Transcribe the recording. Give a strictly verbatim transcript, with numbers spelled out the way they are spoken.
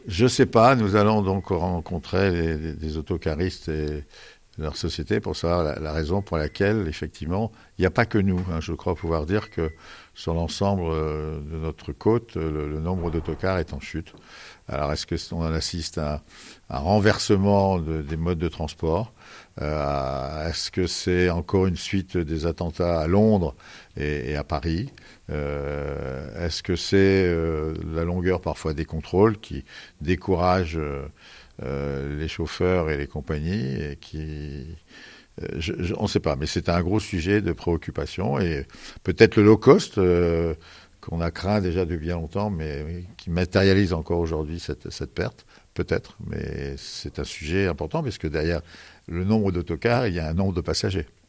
Je sais pas. Nous allons donc rencontrer les, les, des autocaristes et leur société pour savoir la, la raison pour laquelle, effectivement, il n'y a pas que nous. Hein, je crois pouvoir dire que sur l'ensemble euh, de notre côte, le, le nombre d'autocars est en chute. Alors, est-ce qu'on assiste à un renversement de, des modes de transport? euh, Est-ce que c'est encore une suite des attentats à Londres et, et à Paris? euh, Est-ce que c'est euh, la longueur parfois des contrôles qui décourage euh, euh, les chauffeurs et les compagnies et qui... Je, je, on ne sait pas, mais c'est un gros sujet de préoccupation et peut-être le low cost euh, qu'on a craint déjà depuis bien longtemps, mais qui matérialise encore aujourd'hui cette, cette perte, peut-être, mais c'est un sujet important parce que derrière le nombre d'autocars, il y a un nombre de passagers.